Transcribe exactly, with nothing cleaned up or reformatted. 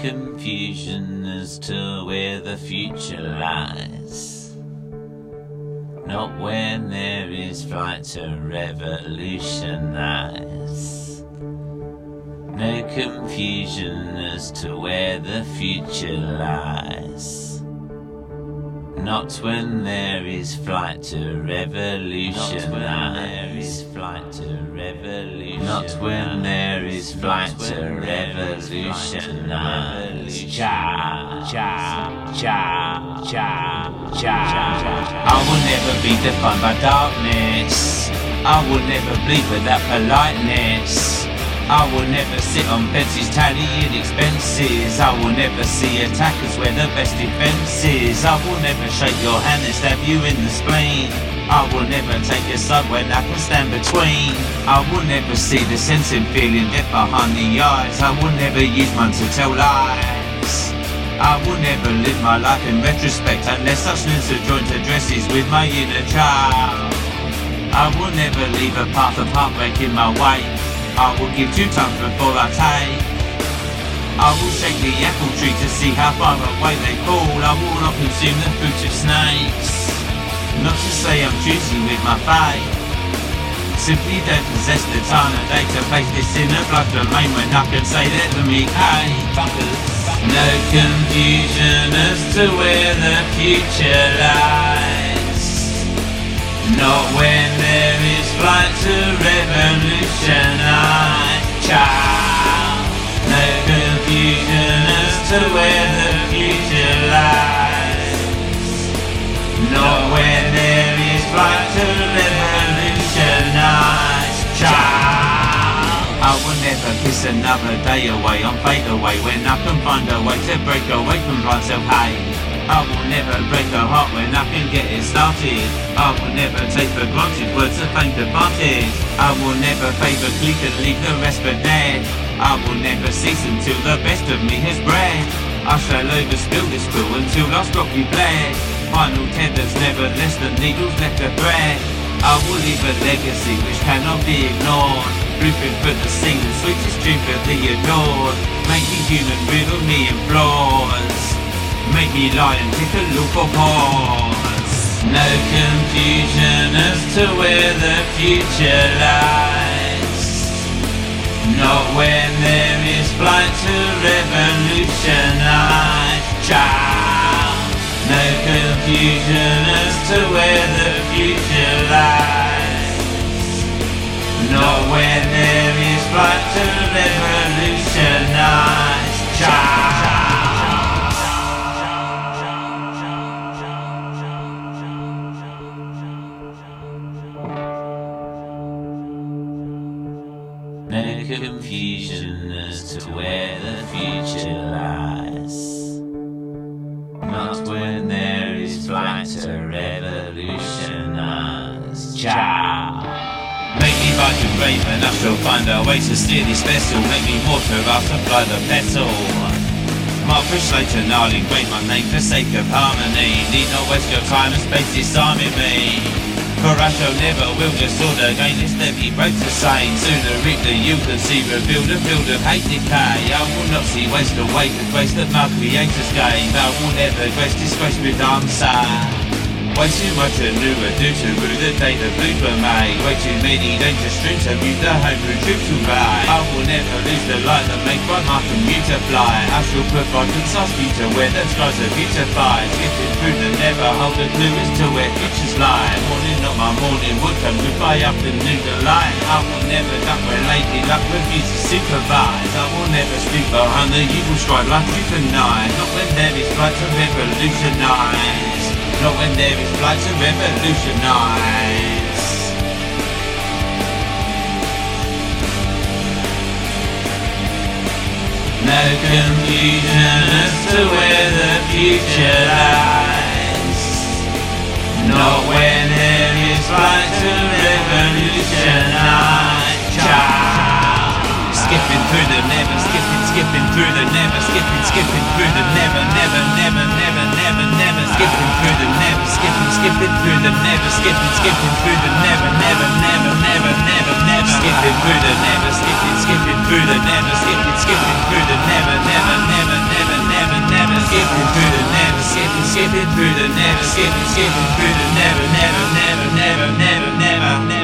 confusion as to where the future lies. Not when there is flight to revolutionize. No confusion as to where the future lies. Not when there is flight to revolutionize. Not when there is flight to revolutionize. Not when there is flight to revolutionize. Ja, ja, ja, ja, ja. I will never be defined by darkness. I will never bleed without politeness. I will never sit on benches tallying expenses. I will never see attackers where the best defense is. I will never shake your hand and stab you in the spleen. I will never take your side when I can stand between. I will never see the sense in feeling death behind the eyes. I will never use mine to tell lies. I will never live my life in retrospect unless I snooze the joint addresses with my inner child. I will never leave a path of heartbreak in my way. I will give two times before I take. I will shake the apple tree to see how far away they fall. I will not consume the fruit of snakes. Not to say I'm choosy with my fate. Simply don't possess the time and day to face this inner blood domain when I can say that to me, hey, no confusion as to where the future lies. Not when there is flight to revolutionize. Child, no confusion as to where the future lies. Not when there is flight to revolutionize. Child, I will never kiss another day away on fade away when I can find a way to break away from blind self-hate. I will never break a heart when I can get it started. I will never take for granted words of fame departed. I will never favour clique and leave the rest for dead. I will never cease until the best of me has bred. I shall overspill this quill until I stop you bled. Final tethers never less than needles left to thread. I will leave a legacy which cannot be ignored. Blueprint for the scene, the sweetest dream for the adored. Make me human, riddle me in flaws. Make me lie and take a look for pause. No confusion as to where the future lies. Not when there is flight to revolutionize. Child, no confusion as to where the future lies. Not when there is flight to revolutionize. Child. No confusion as to where the future lies. Not when there is flight to revolutionize. Ciao. Make me like a raven, I shall find a way to steer this vessel. Make me water, I'll supply the petal. Mark for later, gnarly, break my name for sake of harmony. Need not waste your time and space disarming me. For I shall never wield a sword again, it's deadly broke to say. Sooner reap the yield than see revealed a field of hate decay. I will not see waste away the grace that my creators gave. I will never grace disgrace with answer. Way too much ado ado to rue the day the blues were made. Way too many dangerous streams to mute the homebrew troops to ride. I will never lose the light that makes my heart and multiply. I shall provide concise future where the skies are beautified. Skipping through the never hold a clue as to where futures lie. Morning not my morning would come goodbye afternoon delight. I will never duck where lady luck refuses to supervise. I will never speak behind the evil stride like you deny. Not when there is flight to revolutionize. Not when there is flight to revolutionize. No confusion as to where the future lies. Not when there is flight to revolutionize. Child. Skipping through the never, skipping, skipping through the never, skipping, skipping through the never, never, never, never, never, never, skipping through the never, skipping, skipping through the never, skipping, skipping through the never, never, never, never, never, never, skipping through the never, skipping, skipping through the never, skipping, skipping through the never, never, never, never. never, skipping through the never, skipping, skipping through the never, skipping, skipping through the never, never, never, never, never, never, never.